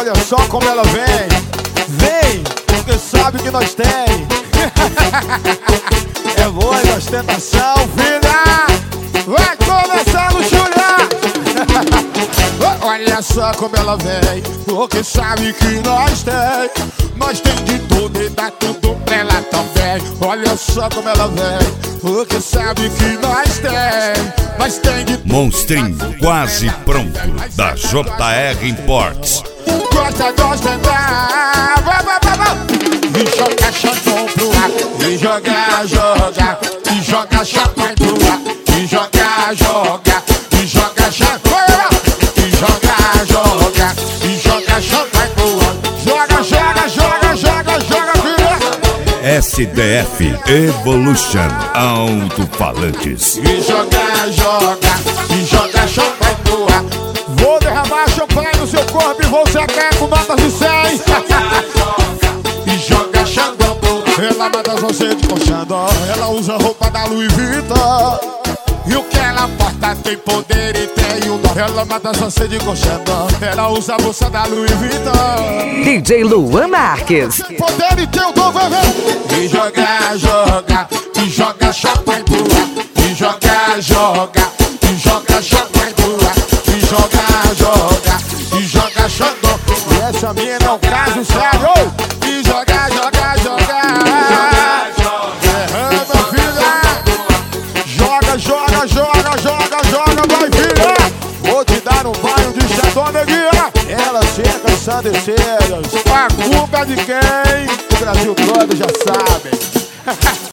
Olha só como ela vem. Vem, porque sabe que nós tem. É voz de ostentação, filha. Vai começar no chulhar. Olha só como ela vem, porque sabe que nós tem. Nós tem de tudo e dá tudo pra ela também. Olha só como ela vem, porque sabe que nós tem. Nós tem de tudo. Monstrinho quase pronto, da JR Imports. Gosta de ostentar. E joga chapéu pro ar. E joga, joga. E joga chapéu pro ar. E joga, joga. E joga chapéu. E joga, joga. E joga chapéu pro ar. Joga, joga, joga, joga, joga, filha. SDF Evolution Alto-Falantes. E joga, joga. E joga chapéu pro ar. Vou derramar champanhe no seu corpo e vou secar com notas de 100. E joga Xandão. Ela manda você de Xandão. Ela usa roupa da Louis Vuitton. E o que ela porta tem poder e tem o dom. Ela manda você de Xandão. Ela usa a bolsa da Louis Vuitton. DJ Luan Marques. Tem poder e tem o dom, vai ver. E joga, joga. E joga champanhe pro ar. E joga, joga. E joga champanhe pro ar. E joga, joga. E joga Xandão. E essa mina é um caso sério. E joga, joga, joga. Derrama, filha. Joga, joga, joga, joga, joga, vai, filha. Vou te dar um banho de chatão, neguinha. Ela seca ensandecidas. A culpa é de quem? O Brasil todo já sabe.